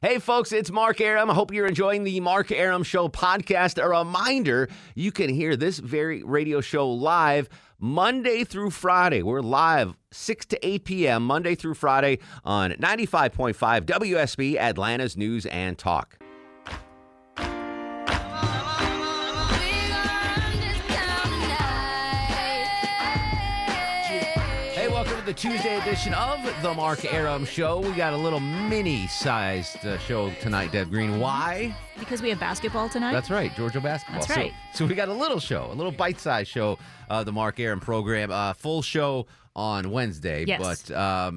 Hey, folks, it's Mark Arum. I hope you're enjoying the Mark Arum Show podcast. A reminder, you can hear this very radio show live Monday through Friday. We're live 6 to 8 p.m. Monday through Friday on 95.5 WSB, Atlanta's News and Talk. Welcome to the Tuesday edition of the Mark Arum Show. We got a little mini-sized show tonight, Deb Green. Why? Because we have basketball tonight? That's right, Georgia basketball. That's right. So we got a little show, a little bite-sized show, the Mark Arum program. Full show on Wednesday. Yes. But,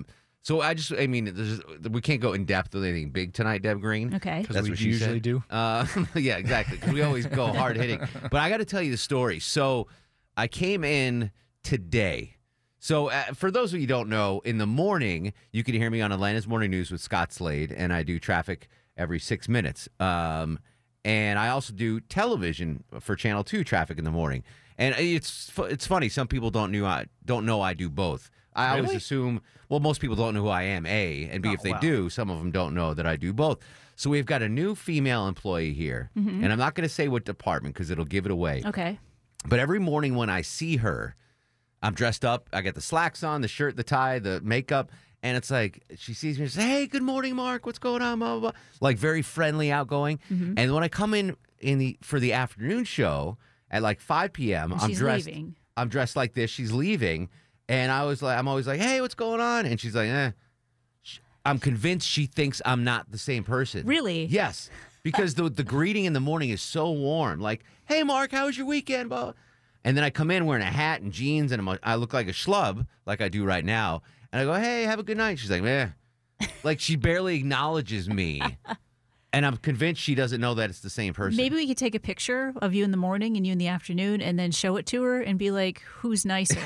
we can't go in depth with anything big tonight, Deb Green. Okay. That's what she usually said. do. Yeah, exactly, because we always go hard-hitting. But I got to tell you the story. So I came in today. So for those of you who don't know, in the morning, you can hear me on Atlanta's Morning News with Scott Slade, and I do traffic every 6 minutes. And I also do television for Channel 2 traffic in the morning. And it's funny. Some people don't know I do both. I always assume, well, most people don't know who I am, A, and B, if they do, some of them don't know that I do both. So we've got a new female employee here, and I'm not going to say what department because it'll give it away. Okay. But every morning when I see her, I'm dressed up. I got the slacks on, the shirt, the tie, the makeup. And it's like, she sees me and says, hey, good morning, Mark. What's going on? Blah, blah, blah. Like very friendly, outgoing. And when I come in for the afternoon show at like 5 p.m., I'm dressed like this. She's leaving. And I'm always like, hey, what's going on? And she's like, I'm convinced she thinks I'm not the same person. Really? Yes. Because the greeting in the morning is so warm. Like, hey, Mark, how was your weekend? Blah. And then I come in wearing a hat and jeans, and I look like a schlub, like I do right now. And I go, hey, have a good night. She's like, meh. Like she barely acknowledges me. And I'm convinced she doesn't know that it's the same person. Maybe we could take a picture of you in the morning and you in the afternoon and then show it to her and be like, who's nicer?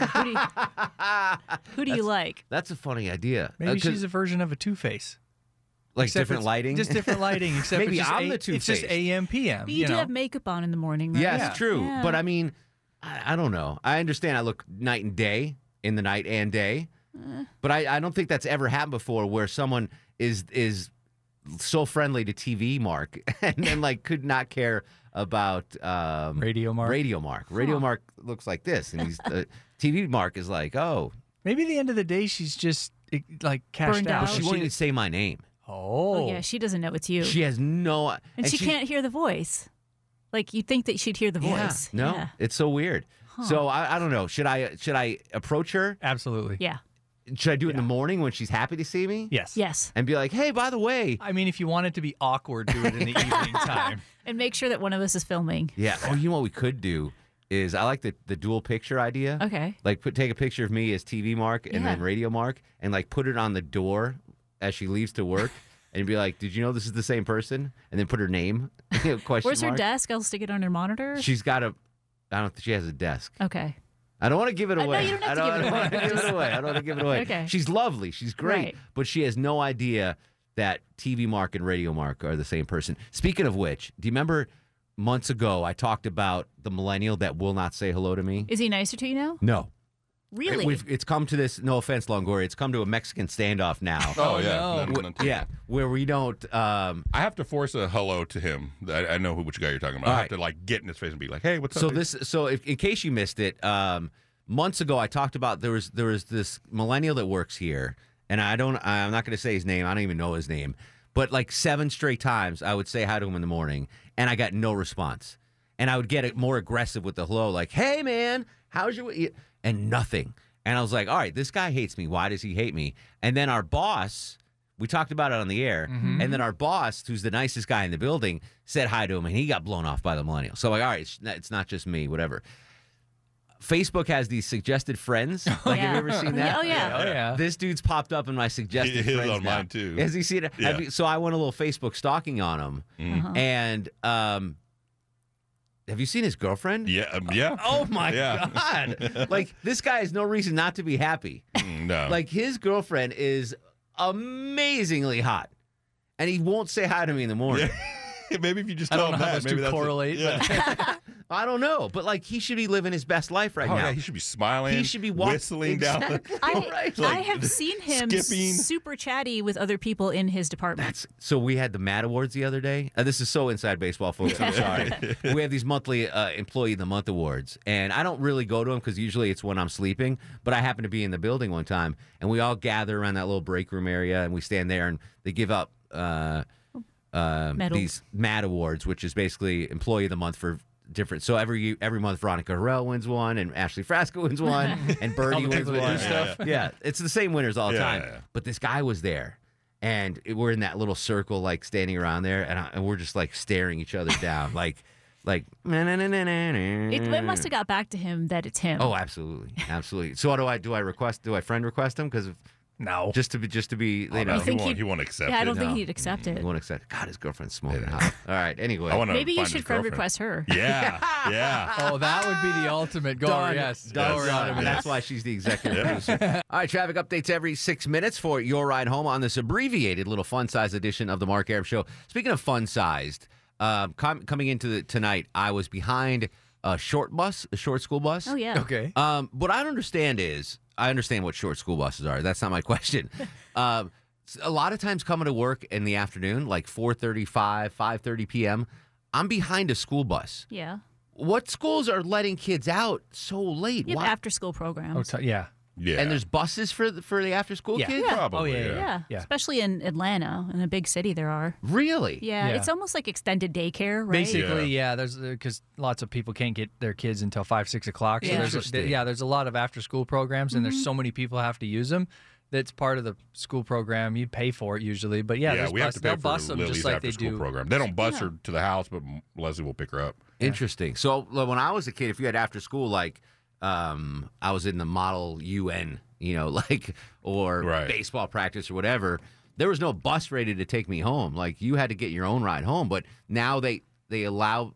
Who do you like? That's a funny idea. Maybe she's a version of a Two-Face. Like Except different lighting? Just different lighting. Except Maybe I'm the Two-Face. It's just Two-Face. AM, PM. But you do have makeup on in the morning, right? Yes, true. Yeah. But I mean, I don't know. I understand I look night and day, in the night and day. But I don't think that's ever happened before where someone is so friendly to TV Mark and then like could not care about Radio Mark. Radio Mark. Radio Mark looks like this, and he's TV Mark is like, oh. Maybe at the end of the day, she's just like cashed Burned out. out. She won't even say my name. Oh. Yeah, she doesn't know it's you. She has no. and she can't hear the voice. Like you'd think that she'd hear the voice. No, Yeah. it's so weird. So I don't know. Should I approach her? Absolutely. Yeah. Should I do it in the morning when she's happy to see me? Yes. Yes. And be like, hey, by the way. I mean, if you want it to be awkward, do it in the evening time. And make sure that one of us is filming. Yeah. Oh, you know what we could do is I like the dual picture idea. Okay. Like take a picture of me as TV Mark and then Radio Mark and like put it on the door as she leaves to work and be like, did you know this is the same person? And then put her name. Question Where's her mark. desk? I'll stick it on her monitor. She's got I don't think she has a desk. Okay. I don't want to give it away. No, you don't have to give it away. I don't want to give it away. Okay. She's lovely. She's great. Right. But she has no idea that TV Mark and Radio Mark are the same person. Speaking of which, do you remember months ago I talked about the millennial that will not say hello to me? Is he nicer to you now? No. Really? It's come to this, no offense, Longoria, it's come to a Mexican standoff now. Oh, yeah. no. No, Yeah, where we don't... I have to force a hello to him. I know which guy you're talking about. All I right. have to like get in his face and be like, hey, what's So up? dude? in case you missed it, months ago I talked about there was this millennial that works here, and I'm not going to say his name. I don't even know his name, but like 7 straight times I would say hi to him in the morning, and I got no response, and I would get more aggressive with the hello, like, hey man, how's your week? And nothing. And I was like, all right, this guy hates me. Why does he hate me? And then our boss. We talked about it on the air, and then our boss, who's the nicest guy in the building, said hi to him, and he got blown off by the millennial. So, like, all right, it's not just me, whatever. Facebook has these suggested friends. Like, have you ever seen that? Oh, yeah. Oh, yeah. This dude's popped up in my suggested His friends on now. mine, too. Has he seen it? Yeah. So I went a little Facebook stalking on him, and have you seen his girlfriend? Yeah. Yeah. Oh, my Yeah. God. Like, this guy has no reason not to be happy. No. Like, his girlfriend is amazingly hot, and he won't say hi to me in the morning. Maybe if you just I tell don't him know how that, those maybe two that's correlate. Yeah. I don't know, but like he should be living his best life right Oh, now. yeah, he should be smiling. He should be whistling down the. I Like, have seen him skipping. super chatty with other people in his department. So we had the Matt Awards the other day. This is so inside baseball, folks. I'm sorry. We have these monthly Employee of the Month awards, and I don't really go to them because usually it's when I'm sleeping. But I happened to be in the building one time, and we all gather around that little break room area, and we stand there, and they give up these Matt Awards, which is basically Employee of the Month for different. So every month, Veronica Harrell wins one, and Ashley Frasco wins one, and Birdie wins people that one. do stuff. Yeah, it's the same winners all the Yeah, time. yeah. But this guy was there. And we're in that little circle, like standing around there, and we're just like staring each other down, like. It must have got back to him that it's him. Oh, absolutely, absolutely. So do I friend request him because No. just to be you know, You think he won't accept Yeah, I it. don't think No. he'd accept it. he won't accept. God, his girlfriend's smoking hot. All right, anyway, I want to Maybe you find should his friend girlfriend. request her. Yeah, yeah. Oh, that would be the ultimate goal. Done. Yes. Done. Go Done. around And him. that's why she's the executive producer. All right, traffic updates every 6 minutes for your ride home on this abbreviated little fun-sized edition of the Mark Arum Show. Speaking of fun-sized, coming into tonight, I was behind a short school bus. Oh yeah. Okay. What I don't understand is, I understand what short school buses are. That's not my question. A lot of times coming to work in the afternoon, like 4:35, 5:30 p.m., I'm behind a school bus. Yeah. What schools are letting kids out so late? You have Why? after school programs. Yeah. Yeah. And there's buses for the after school Yeah. kids? Yeah. Probably, Oh, yeah, yeah. Yeah. Especially in Atlanta, in a big city, there are. Really? Yeah, Yeah. it's almost like extended daycare, right? Basically, yeah. There's because lots of people can't get their kids until 5, 6 o'clock. So Yeah. Interesting. there's a lot of after school programs, and there's so many people have to use them. That's part of the school program. You pay for it usually, but yeah, there's we have to pay they'll for bus them Lily's just like after they school do. program. They don't bus her to the house, but Leslie will pick her up. Interesting. So when I was a kid, if you had after school, like I was in the Model UN, like or Right. baseball practice or whatever, there was no bus ready to take me home. Like you had to get your own ride home. But now they allow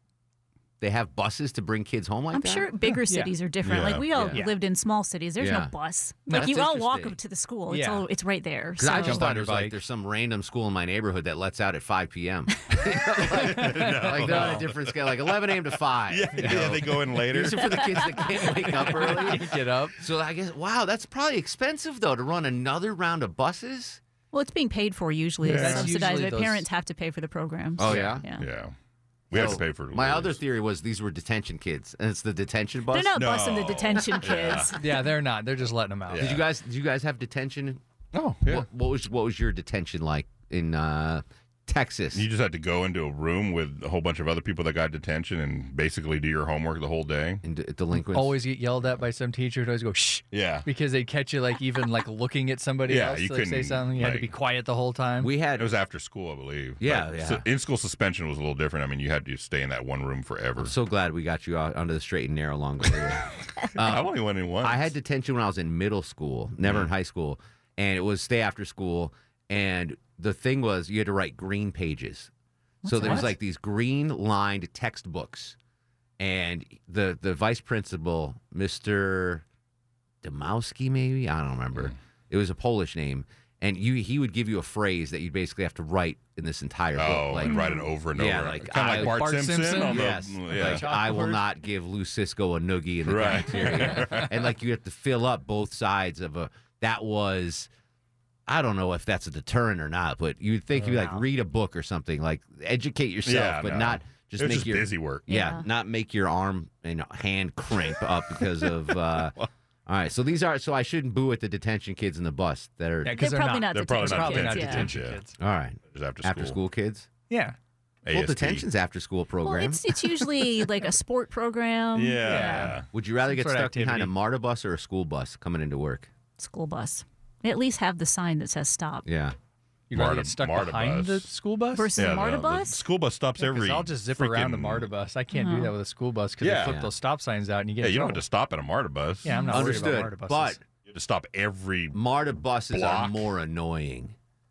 they have buses to bring kids home like I'm that. sure bigger cities are different. Yeah. Like we all Yeah. lived in small cities. There's Yeah. no bus. Like That's you all walk interesting. to the school. It's Yeah. it's right there. Because I So- just Jump on thought it your was like bike. there's some random school in my neighborhood that lets out at 5 p.m. like they're on a different scale, like 11 a.m. to 5. Yeah, they go in later. These are for the kids that can't wake up early. Get up. So I guess, wow, that's probably expensive, though, to run another round of buses. well, it's being paid for usually. Yeah. It's That's subsidized. usually But those- parents have to pay for the programs. Oh, yeah? Yeah. Yeah. We have So to pay for My Lily's. other theory was these were detention kids, and it's the detention bus. They're not No. busing the detention kids. Yeah, they're not. They're just letting them out. Yeah. Did you guys have detention? Oh, yeah. What was your detention like in Texas? You just had to go into a room with a whole bunch of other people that got detention and basically do your homework the whole day. In delinquents? Always get yelled at by some teacher who always go shh Yeah. because they'd catch you even looking at somebody Yeah, else. you to, say couldn't, something. You had to be like- quiet the whole time. We had It was after school, I believe. Yeah, But yeah. in-school suspension was a little different. I mean, you had to stay in that one room forever. I'm so glad we got you out onto the straight and narrow longer. I only went in once. I had detention when I was in middle school, never in high school, and it was stay after school. And the thing was, you had to write green pages. So there was like these green lined textbooks, and the vice principal, Mr. Demowski, maybe, I don't remember. It was a Polish name, and he would give you a phrase that you basically have to write in this entire book. Oh, Like, and write it over and Yeah, over. like kind of like Bart Simpson. On yes, yeah. like I will not give Lou Cisco a noogie in the Right. cafeteria, and like you have to fill up both sides of a. That was, I don't know if that's a deterrent or not, but you'd think you'd be like read a book or something, like educate yourself, Yeah, but no. not just It was make just your busy work. Yeah, Yeah. not make your arm and hand cramp up because of. All right, so these are so I shouldn't boo at the detention kids in the bus that are. Yeah, They're 'cause probably not They're probably detention not kids. not yeah. detention Yeah. kids. All right, Just after school kids. Yeah. Well, ASD. detention's after school Well, program. it's usually like a sport program. Yeah. Would you rather some get sort of stuck behind a activity. MARTA bus or a school bus coming into work? School bus. At least have the sign that says stop. Yeah. You'd rather MARTA- get stuck MARTA behind bus. the school bus? Versus a MARTA the bus? school bus stops Yeah, 'cause every. I'll just zip around the freaking- MARTA bus. I can't do that with a school bus because Yeah. they flip those stop signs out and you get Yeah, in you don't have trouble. to stop at a MARTA bus. Yeah, I'm not worried Understood. about MARTA buses. But You have to stop every. MARTA buses are Block. more annoying.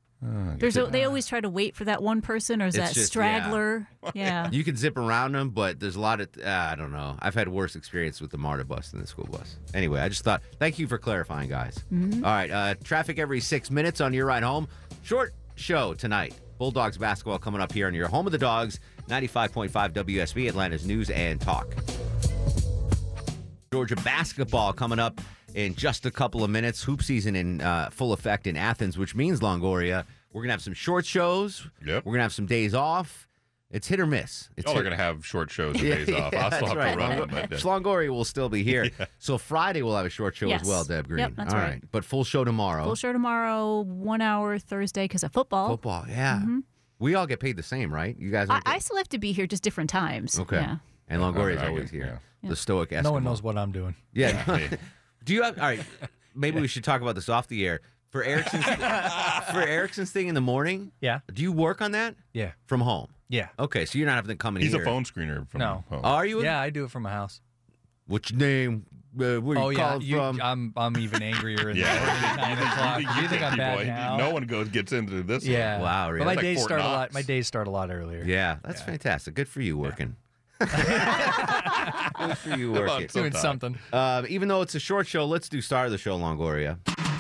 They always try to wait for that one person, or is It's that just- straggler? Yeah. You can zip around them, but there's a lot of I don't know. I've had worse experience with the MARTA bus than the school bus. Anyway, I just thought. Thank you for clarifying, guys. All right, traffic every 6 minutes on your ride home. Short show tonight. Bulldogs basketball coming up here on your home of the Dogs, 95.5 WSB, Atlanta's News and Talk. Georgia basketball coming up in just a couple of minutes. Hoop season in full effect in Athens, which means, Longoria, we're going to have some short shows. Yep. We're going to have some days off. It's hit or miss. They're going to have short shows and days off. I'll still have to run them. But, Longoria will still be here. So Friday we'll have a short show as well, Deb Green. Yep, that's All right. But full show tomorrow. Full show tomorrow, 1 hour Thursday because of football. Football, yeah. We all get paid the same, right? You guys I still have to be here, just different times. Okay. Yeah. And Longoria's I always guess, here. yeah. The stoic Eskimo. No one knows what I'm doing. Yeah. Do you have, all right, maybe we should talk about this off the air. For Erickson's thing in the morning, Yeah. do you work on that Yeah. from home? Yeah. Okay, so you're not having to come in He's here. a phone screener from No. home. Are you? Yeah, I do it from my house. Which name? Where you calling from? I'm even angrier in the morning Yeah. at 9 o'clock. You think I'm bad boy. now? No one gets into this one. Yeah. Wow, really? But my It's like days Fort start a lot. Knox. My days start a lot earlier. Yeah, that's fantastic. Good for you working. Good for you working. Doing something. Even though it's a short show, let's do star of the show, Longoria.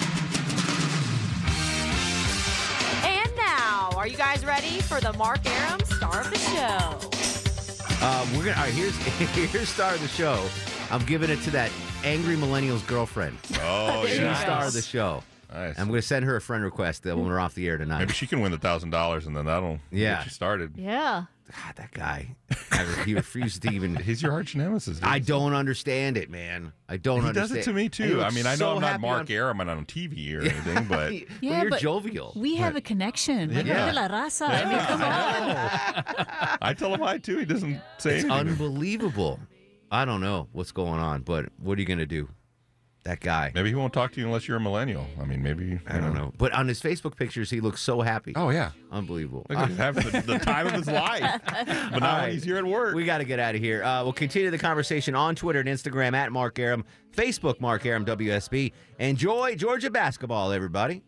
And now, are you guys ready for the Mark Aram star of the show? We're gonna. All right, here's star of the show. I'm giving it to that angry millennial's girlfriend. Oh, She's yeah. star of the show. Nice. I'm going to send her a friend request when we're off the air tonight. Maybe she can win the $1,000 and then that'll Yeah. get you started. Yeah. God, that guy. He refuses to even. He's your arch nemesis. I don't understand it, man. I don't He understand. does it to me And he too. I looks mean, I know so I'm not happy Mark on- Aram on TV or anything, but Yeah, you're but jovial. We have a connection. Like, Yeah. La raza. I mean, come on. I tell him hi too. He doesn't say It's anything. unbelievable. I don't know what's going on, but what are you going to do? That guy. Maybe he won't talk to you unless you're a millennial. I mean, maybe. I don't know. But on his Facebook pictures, he looks so happy. Oh, yeah. Unbelievable. Look, he's having the time of his life. But now when he's here at work. We got to get out of here. We'll continue the conversation on Twitter and Instagram at Mark Aram, Facebook Mark Aram WSB. Enjoy Georgia basketball, everybody.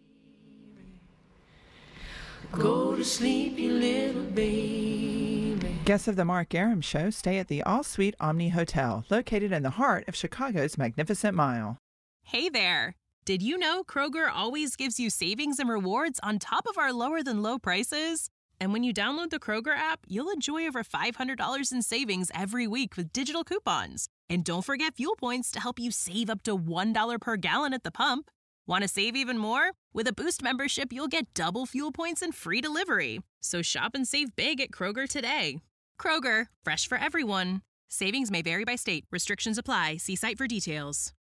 Go to sleep, you little baby. Guests of the Mark Aram Show stay at the All Suite Omni Hotel, located in the heart of Chicago's Magnificent Mile. Hey there! Did you know Kroger always gives you savings and rewards on top of our lower-than-low prices? And when you download the Kroger app, you'll enjoy over $500 in savings every week with digital coupons. And don't forget fuel points to help you save up to $1 per gallon at the pump. Want to save even more? With a Boost membership, you'll get double fuel points and free delivery. So shop and save big at Kroger today. Kroger, fresh for everyone. Savings may vary by state. Restrictions apply. See site for details.